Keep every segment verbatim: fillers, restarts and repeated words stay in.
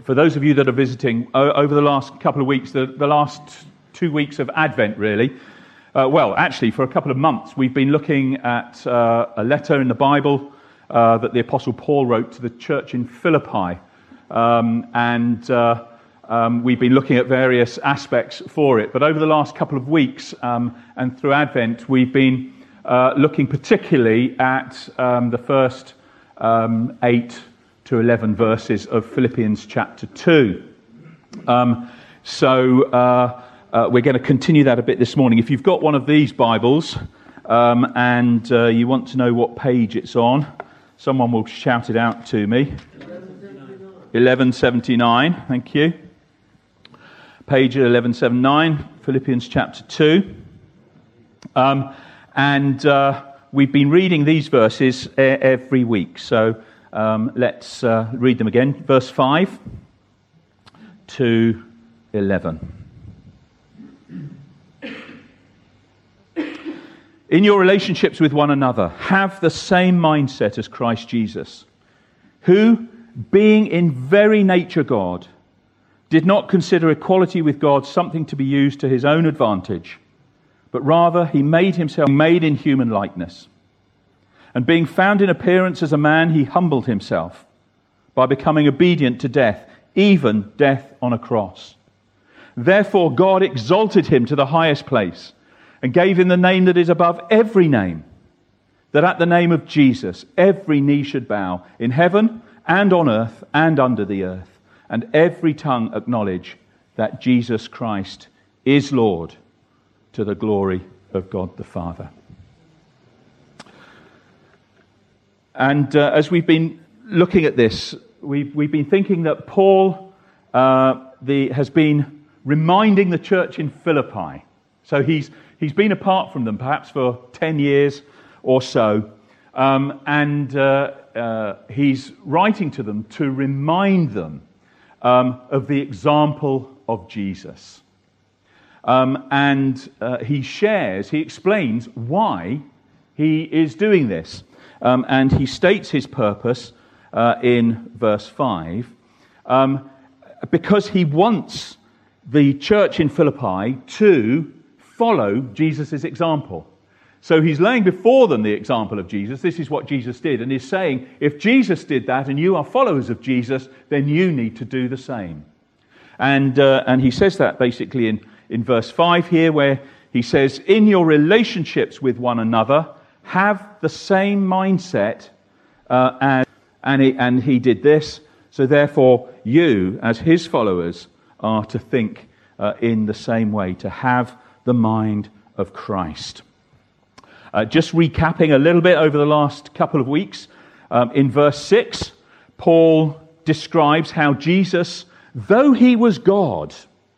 for those of you that are visiting, o- over the last couple of weeks, the, the last two weeks of Advent, really, uh, well, actually, for a couple of months, we've been looking at uh, a letter in the Bible uh, that the Apostle Paul wrote to the church in Philippi. Um, and uh, um, we've been looking at various aspects for it. But over the last couple of weeks um, and through Advent, we've been uh, looking particularly at um, the first um, eight to eleven verses of Philippians chapter two. Um, so uh, uh, we're going to continue that a bit this morning. If you've got one of these Bibles um, and uh, you want to know what page it's on, someone will shout it out to me. eleven seventy-nine, thank you. Page eleven seventy-nine, Philippians chapter two. Um, and uh, we've been reading these verses e- every week. So um, let's uh, read them again. Verse five to eleven. In your relationships with one another, have the same mindset as Christ Jesus, who, being in very nature God, did not consider equality with God something to be used to his own advantage, but rather he made himself made in human likeness. And being found in appearance as a man, he humbled himself by becoming obedient to death, even death on a cross. Therefore God exalted him to the highest place and gave him the name that is above every name, that at the name of Jesus every knee should bow in heaven and on earth and under the earth, and every tongue acknowledge that Jesus Christ is Lord, to the glory of God the Father. And uh, as we've been looking at this, we've, we've been thinking that Paul uh, the, has been reminding the church in Philippi. So he's he's been apart from them perhaps for ten years or so, um, and uh, uh, he's writing to them to remind them um, of the example of Jesus. Um, and uh, he shares, he explains why he is doing this. Um, and he states his purpose uh, in verse five, um, because he wants the church in Philippi to follow Jesus' example. So he's laying before them the example of Jesus. This is what Jesus did. And he's saying, if Jesus did that and you are followers of Jesus, then you need to do the same. And uh, and he says that basically in, in verse five here, where he says, in your relationships with one another, have the same mindset uh, as, and he, and he did this. So therefore, you, as his followers, are to think uh, in the same way, to have the mind of Christ. Uh, just recapping a little bit over the last couple of weeks, um, in verse six, Paul describes how Jesus, though he was God,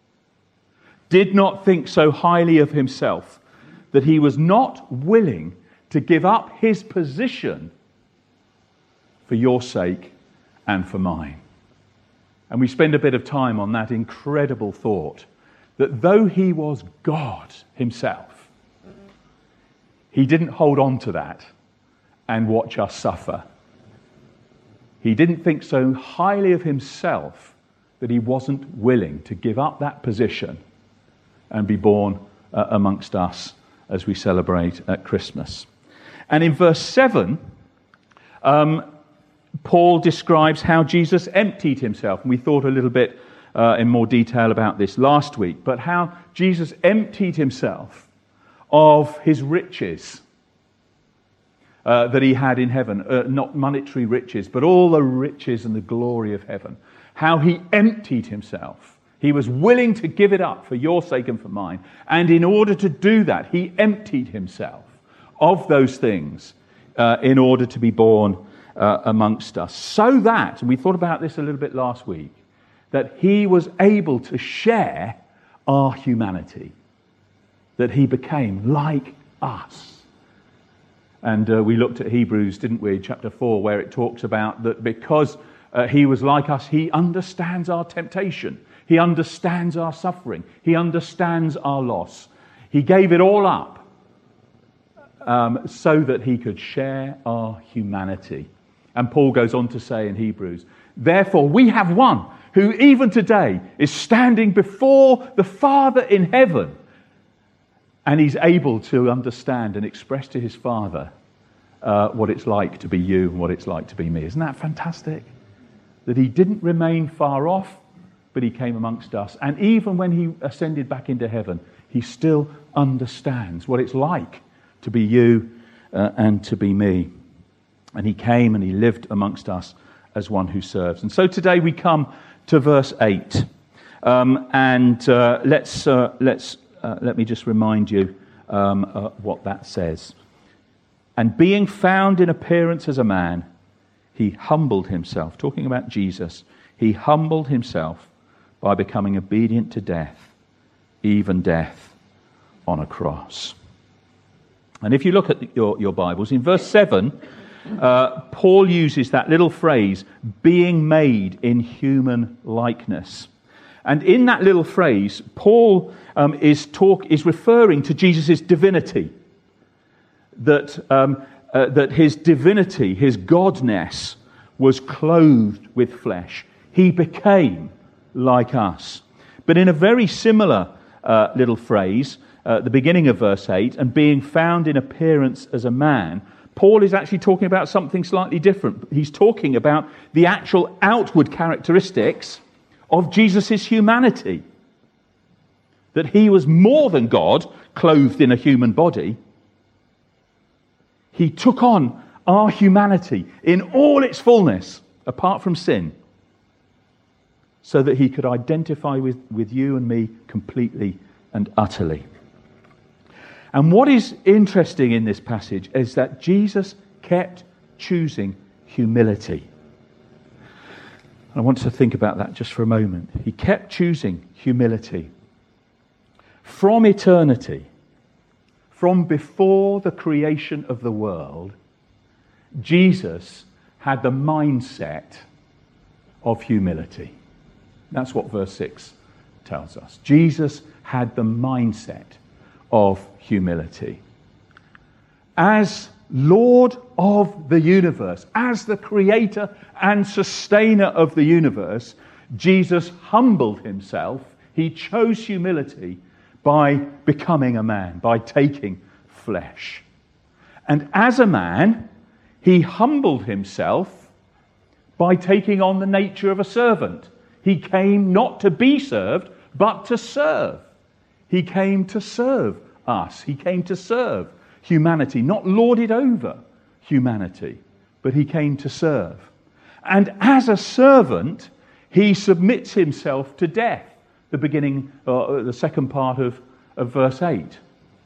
did not think so highly of himself that he was not willing to give up his position for your sake and for mine. And we spend a bit of time on that incredible thought that though he was God himself, he didn't hold on to that and watch us suffer. He didn't think so highly of himself that he wasn't willing to give up that position and be born uh, amongst us as we celebrate at Christmas. And in verse seven, um, Paul describes how Jesus emptied himself. And we thought a little bit uh, in more detail about this last week, but how Jesus emptied himself of his riches uh, that he had in heaven, uh, not monetary riches, but all the riches and the glory of heaven. How he emptied himself. He was willing to give it up for your sake and for mine. And in order to do that, he emptied himself of those things uh, in order to be born uh, amongst us. So that, and we thought about this a little bit last week, that he was able to share our humanity. That he became like us. And uh, we looked at Hebrews, didn't we, chapter four, where it talks about that because uh, he was like us, he understands our temptation. He understands our suffering. He understands our loss. He gave it all up um, so that he could share our humanity. And Paul goes on to say in Hebrews, therefore we have one who even today is standing before the Father in heaven, and he's able to understand and express to his Father uh, what it's like to be you and what it's like to be me. Isn't that fantastic? That he didn't remain far off, but he came amongst us. And even when he ascended back into heaven, he still understands what it's like to be you uh, and to be me. And he came and he lived amongst us as one who serves. And so today we come to verse eight. Um, and uh, let's uh, let's uh, let me just remind you um, uh, what that says. And being found in appearance as a man, he humbled himself. Talking about Jesus, he humbled himself by becoming obedient to death, even death on a cross. And if you look at your, your Bibles, in verse seven, uh, Paul uses that little phrase, being made in human likeness. And in that little phrase, Paul um, is talk is referring to Jesus' divinity. That, um, uh, that his divinity, his godness, was clothed with flesh. He became like us. But in a very similar uh, little phrase, uh, the beginning of verse eight, and being found in appearance as a man, Paul is actually talking about something slightly different. He's talking about the actual outward characteristics of Jesus' humanity. That he was more than God, clothed in a human body. He took on our humanity in all its fullness, apart from sin, so that he could identify with, with you and me completely and utterly. And what is interesting in this passage is that Jesus kept choosing humility. I want to think about that just for a moment. He kept choosing humility. From eternity, from before the creation of the world, Jesus had the mindset of humility. That's what verse six tells us. Jesus had the mindset of humility. As Lord of the universe, as the creator and sustainer of the universe, Jesus humbled himself. He chose humility by becoming a man, by taking flesh. And as a man, he humbled himself by taking on the nature of a servant. He came not to be served, but to serve. He came to serve us. He came to serve humanity, not lord it over humanity, but he came to serve. And as a servant, he submits himself to death. The beginning, uh, the second part of, of verse eight.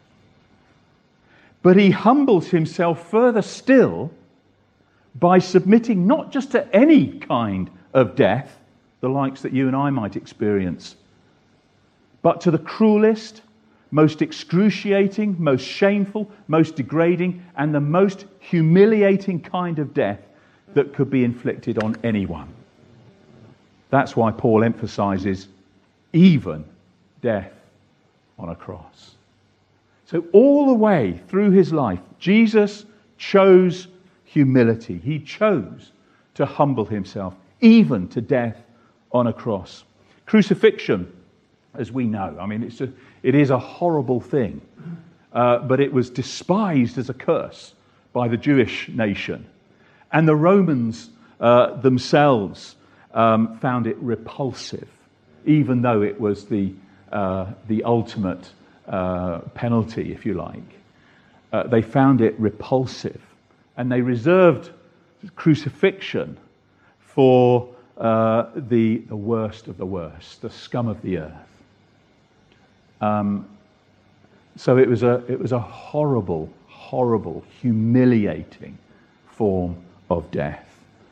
But he humbles himself further still by submitting not just to any kind of death, the likes that you and I might experience, but to the cruelest, most excruciating, most shameful, most degrading, and the most humiliating kind of death that could be inflicted on anyone. That's why Paul emphasizes even death on a cross. So all the way through his life, Jesus chose humility. He chose to humble himself, even to death on a cross. Crucifixion, as we know, I mean, it's a, it is a horrible thing, uh, but it was despised as a curse by the Jewish nation. And the Romans uh, themselves um, found it repulsive, even though it was the, uh, the ultimate uh, penalty, if you like. Uh, they found it repulsive, and they reserved crucifixion for uh, the, the worst of the worst, the scum of the earth. Um, so it was a it was a horrible, horrible, humiliating form of death.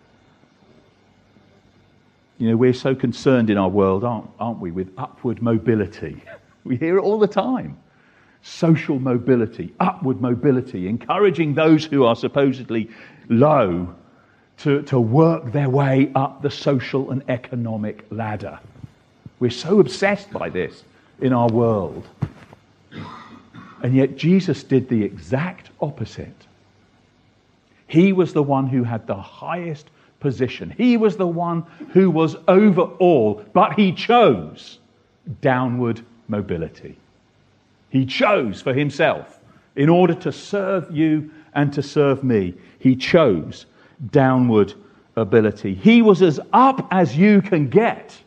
You know, we're so concerned in our world, aren't, aren't we, with upward mobility. We hear it all the time. Social mobility, upward mobility, encouraging those who are supposedly low to, to work their way up the social and economic ladder. We're so obsessed by this in our world. And yet Jesus did the exact opposite. He was the one who had the highest position. He was the one who was over all, but he chose downward mobility. He chose for himself, in order to serve you and to serve me, he chose downward ability. He was as up as you can get.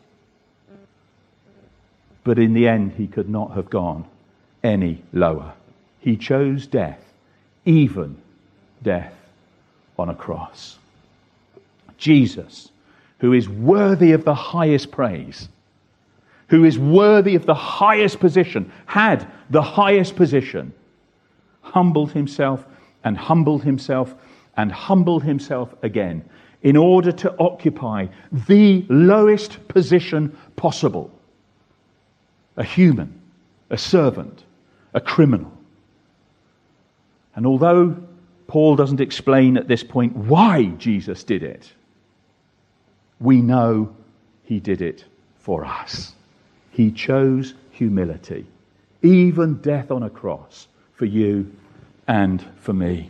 But in the end, he could not have gone any lower. He chose death, even death on a cross. Jesus, who is worthy of the highest praise, who is worthy of the highest position, had the highest position, humbled himself and humbled himself and humbled himself again in order to occupy the lowest position possible. A human, a servant, a criminal. And although Paul doesn't explain at this point why Jesus did it, we know he did it for us. He chose humility, even death on a cross, for you and for me,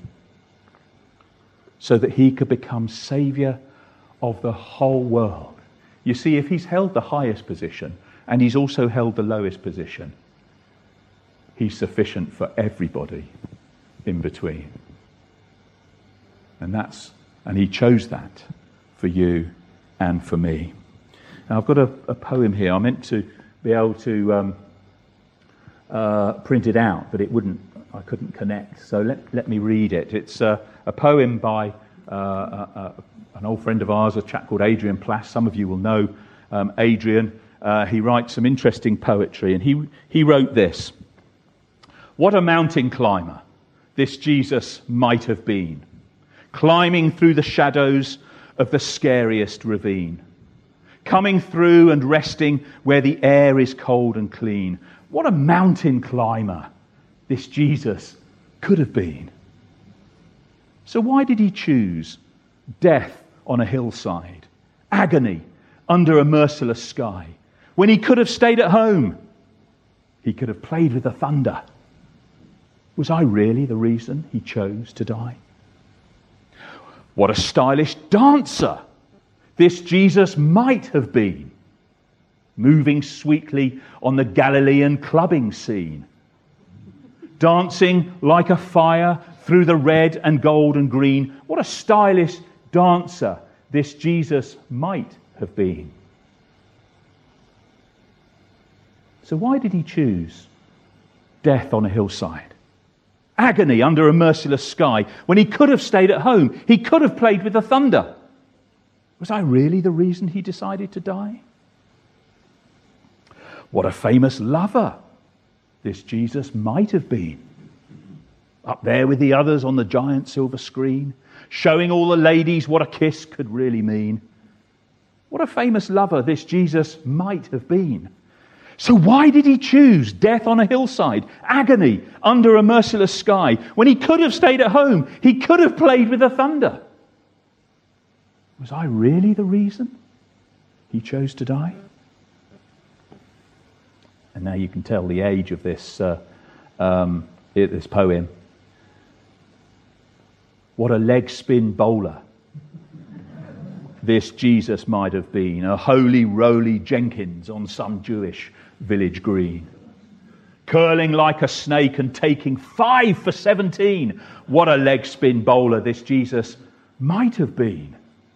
so that he could become Saviour of the whole world. You see, if he's held the highest position and he's also held the lowest position, he's sufficient for everybody in between. And that's and he chose that for you and for me. Now, I've got a, a poem here. I meant to be able to um, uh, print it out, but it wouldn't. I couldn't connect. So let let me read it. It's uh, a poem by uh, uh, uh, an old friend of ours, a chap called Adrian Plass. Some of you will know um, Adrian. Uh, he writes some interesting poetry, and he he wrote this: "What a mountain climber this Jesus might have been, climbing through the shadows of the scariest ravine, coming through and resting where the air is cold and clean. What a mountain climber this Jesus could have been." So why did he choose death on a hillside, agony under a merciless sky, when he could have stayed at home? He could have played with the thunder. Was I really the reason he chose to die? What a stylish dancer this Jesus might have been, moving sweetly on the Galilean clubbing scene, dancing like a fire through the red and gold and green. What a stylish dancer this Jesus might have been. So why did he choose death on a hillside, agony under a merciless sky, when he could have stayed at home? He could have played with the thunder. Was I really the reason he decided to die? What a famous lover this Jesus might have been, up there with the others on the giant silver screen, showing all the ladies what a kiss could really mean. What a famous lover this Jesus might have been. So why did he choose death on a hillside, agony under a merciless sky, when he could have stayed at home? He could have played with the thunder. Was I really the reason he chose to die? And now you can tell the age of this uh, um, this poem. What a leg spin bowler this Jesus might have been, a holy roly Jenkins on some Jewish village green, curling like a snake and taking five for seventeen. What a leg spin bowler this Jesus might have been.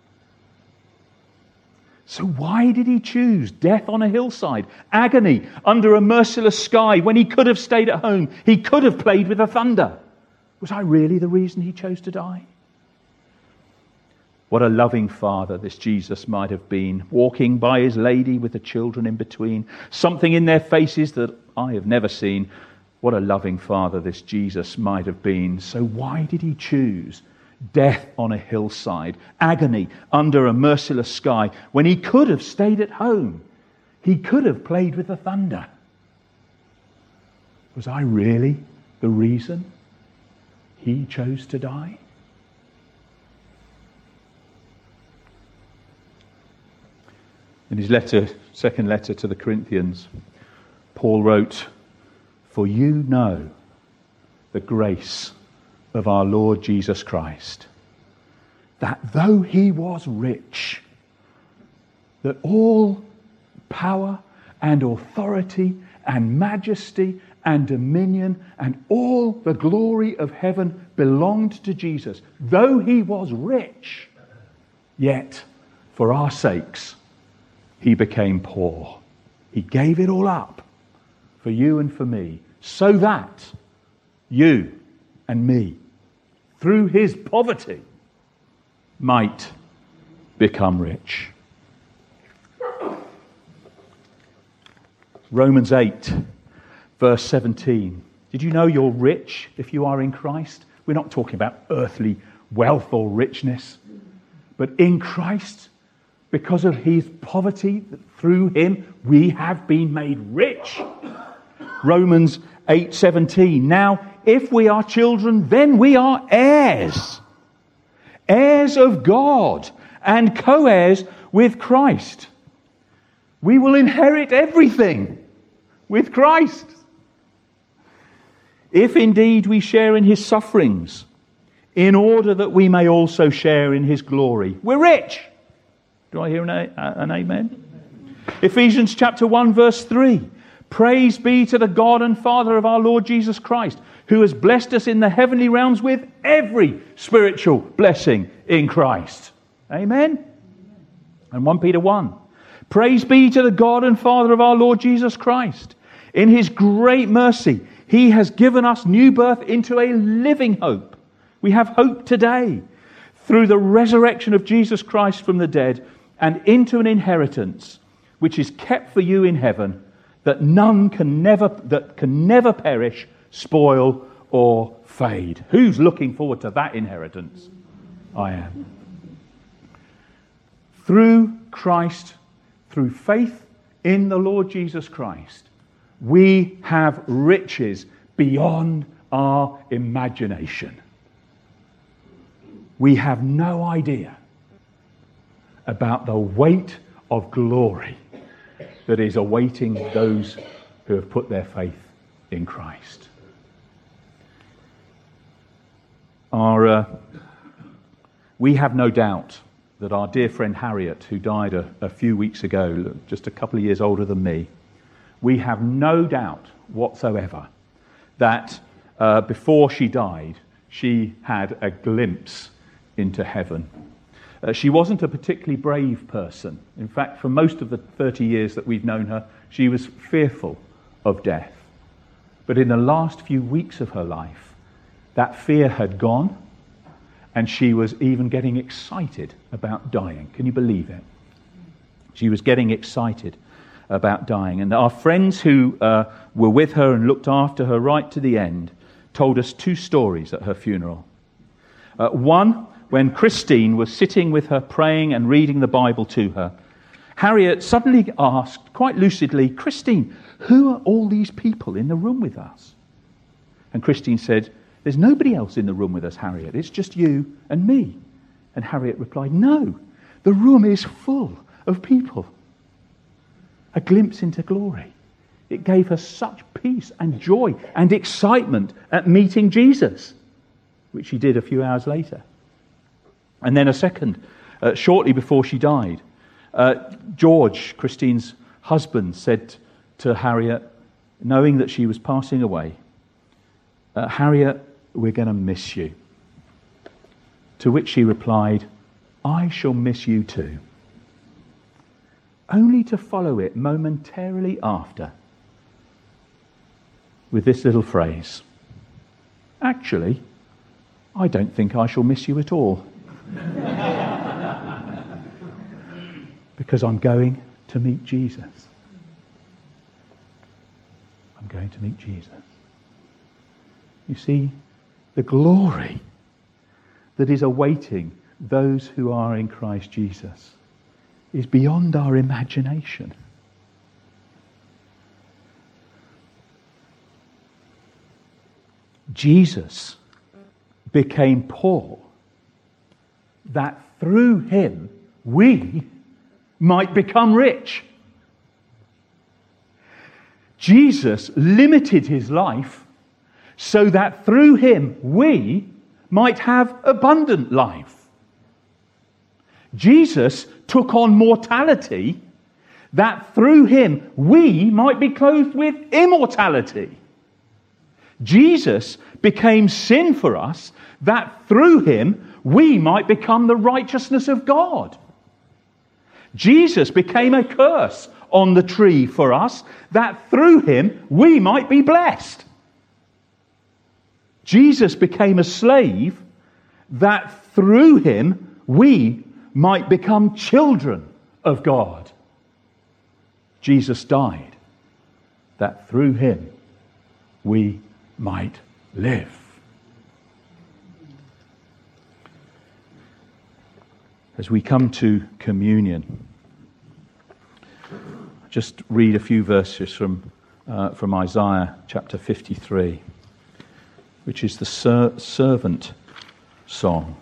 So why did he choose death on a hillside, agony under a merciless sky, when he could have stayed at home? He could have played with the thunder. Was I really the reason he chose to die? What a loving father this Jesus might have been, walking by his lady with the children in between, something in their faces that I have never seen. What a loving father this Jesus might have been. So why did he choose death on a hillside, agony under a merciless sky, when he could have stayed at home? He could have played with the thunder. Was I really the reason he chose to die? In his letter, second letter to the Corinthians, Paul wrote, "For you know the grace of our Lord Jesus Christ, that though he was rich, that all power and authority and majesty and dominion and all the glory of heaven belonged to Jesus. Though he was rich, yet for our sakes he became poor. He gave it all up for you and for me, so that you and me, through his poverty, might become rich. Romans eight, verse seventeen. Did you know you're rich if you are in Christ? We're not talking about earthly wealth or richness, but in Christ, because of his poverty, through him, we have been made rich. Romans eight seventeen. Now, if we are children, then we are heirs. Heirs of God and co-heirs with Christ. We will inherit everything with Christ. If indeed we share in his sufferings, in order that we may also share in his glory. We're rich. Do I hear an, a- an amen? Ephesians chapter one verse three. Praise be to the God and Father of our Lord Jesus Christ, who has blessed us in the heavenly realms with every spiritual blessing in Christ. Amen? And First Peter one. Praise be to the God and Father of our Lord Jesus Christ. In his great mercy, he has given us new birth into a living hope. We have hope today through the resurrection of Jesus Christ from the dead, and into an inheritance which is kept for you in heaven, that none can never that can never perish, spoil, or fade. Who's looking forward to that inheritance? I am. Through Christ, through faith in the Lord Jesus Christ, we have riches beyond our imagination. We have no idea about the weight of glory that is awaiting those who have put their faith in Christ. Our, uh, we have no doubt that our dear friend Harriet, who died a, a few weeks ago, just a couple of years older than me, we have no doubt whatsoever that uh, before she died, she had a glimpse into heaven. Uh, she wasn't a particularly brave person. In fact, for most of the thirty years that we've known her, she was fearful of death. But in the last few weeks of her life, that fear had gone, and she was even getting excited about dying. Can you believe it? She was getting excited about dying. And our friends who uh, were with her and looked after her right to the end told us two stories at her funeral. Uh, one, when Christine was sitting with her praying and reading the Bible to her, Harriet suddenly asked, quite lucidly, "Christine, who are all these people in the room with us?" And Christine said, "There's nobody else in the room with us, Harriet. It's just you and me." And Harriet replied, "No, the room is full of people." A glimpse into glory. It gave her such peace and joy and excitement at meeting Jesus, which she did a few hours later. And then a second, uh, shortly before she died, uh, George, Christine's husband, said to Harriet, knowing that she was passing away, uh, "Harriet, we're going to miss you." To which she replied, "I shall miss you too." Only to follow it momentarily after with this little phrase, "Actually, I don't think I shall miss you at all." Because I'm going to meet Jesus. I'm going to meet Jesus. You see, the glory that is awaiting those who are in Christ Jesus is beyond our imagination. Jesus became poor that through him we might become rich. Jesus limited his life so that through him we might have abundant life. Jesus took on mortality that through him we might be clothed with immortality. Jesus became sin for us that through him we might become the righteousness of God. Jesus became a curse on the tree for us that through him we might be blessed. Jesus became a slave that through him we might become children of God. Jesus died that through him we might live. As we come to communion, just read a few verses from uh, from Isaiah chapter fifty-three, which is the ser- servant song.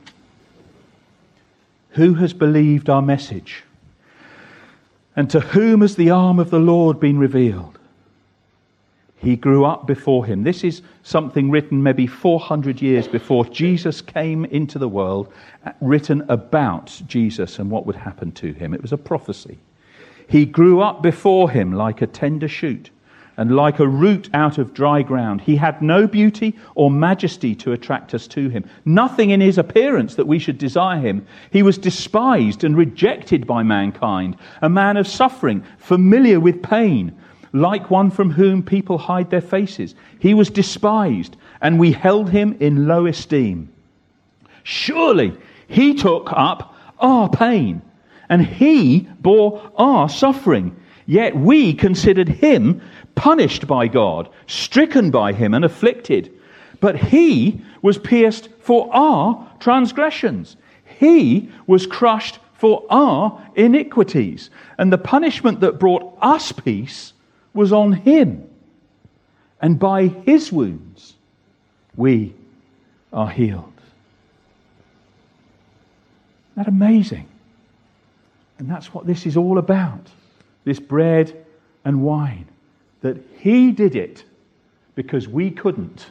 Who has believed our message? And to whom has the arm of the Lord been revealed? He grew up before him. This is something written maybe four hundred years before Jesus came into the world, written about Jesus and what would happen to him. It was a prophecy. He grew up before him like a tender shoot, and like a root out of dry ground. He had no beauty or majesty to attract us to him. Nothing in his appearance that we should desire him. He was despised and rejected by mankind, a man of suffering, familiar with pain, like one from whom people hide their faces. He was despised, and we held him in low esteem. Surely he took up our pain, and he bore our suffering. Yet we considered him punished by God, stricken by him and afflicted. But he was pierced for our transgressions. He was crushed for our iniquities. And the punishment that brought us peace was on him. And by his wounds we are healed. Isn't that amazing? And that's what this is all about. This bread and wine. That he did it because we couldn't.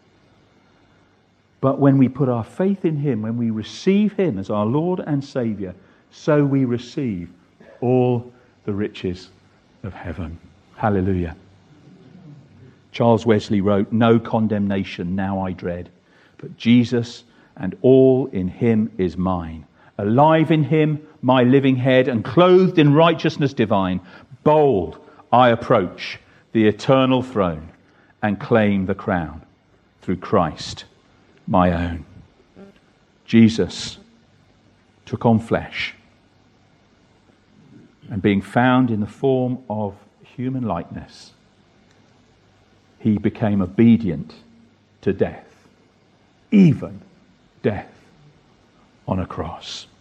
But when we put our faith in him, when we receive him as our Lord and Saviour, so we receive all the riches of heaven. Hallelujah. Charles Wesley wrote, "No condemnation now I dread, but Jesus and all in him is mine. Alive in him, my living head, and clothed in righteousness divine, bold I approach the eternal throne and claim the crown through Christ my own." Jesus took on flesh, and being found in the form of human likeness, he became obedient to death, even death on a cross.